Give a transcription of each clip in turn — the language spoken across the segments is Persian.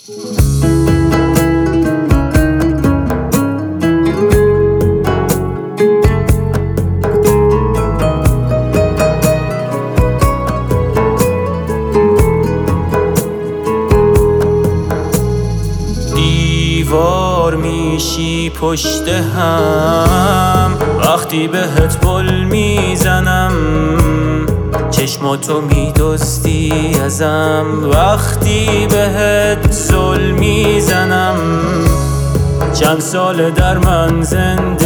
دیوار میشی پشت هم وقتی بهت پل میزنم، چشماتو میدزدی ازم وقتی بهت زل میزنم. چند سال در من زنده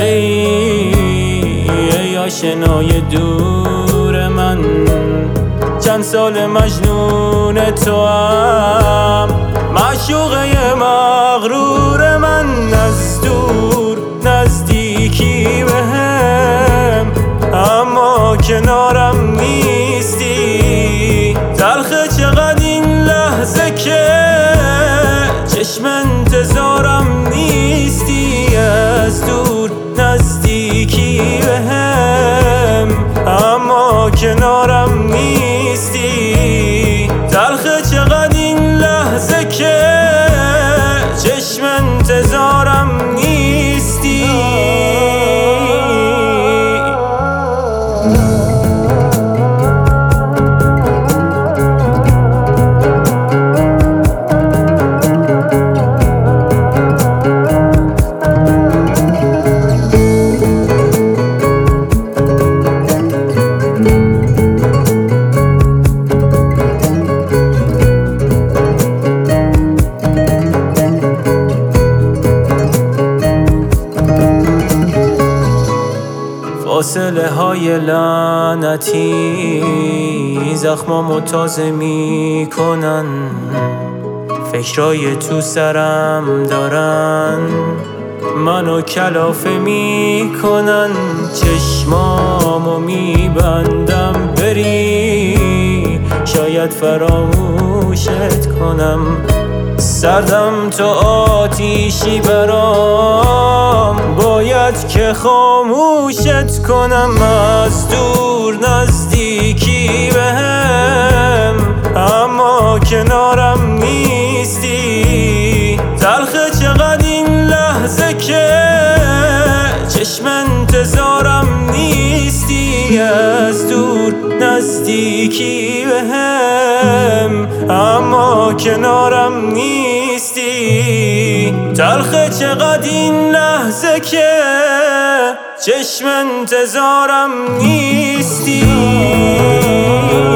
ای آشنای دور من، چند سال مجنون تو هم معشوقه مغرور من. از دور نزدیکی بهم اما کنارم نیستی. تلخه چقدر این لحظه که چشم انتظارم نیستی. از دور نزدیکی بهم اما کنارم نیستی. تلخه چقدر این لحظه که چشم انتظارم نیستی. فاصله های لعنتی زخمامو تازه میکنن، فکرای تو سرم دارن منو کلافه میکنن. چشمامو میبندم بری شاید فراموشت کنم. سردم تو آتیشی برام باید که خاموشت کنم. از دور نزدیکی بهم اما کنارم نیستی. تلخه چقدر این لحظه که چشم انتظارم نیستی. از دور نزدیکی بهم اما کنارم نیستی. تلخه چقدر این لحظه که چشم انتظارم نیستی.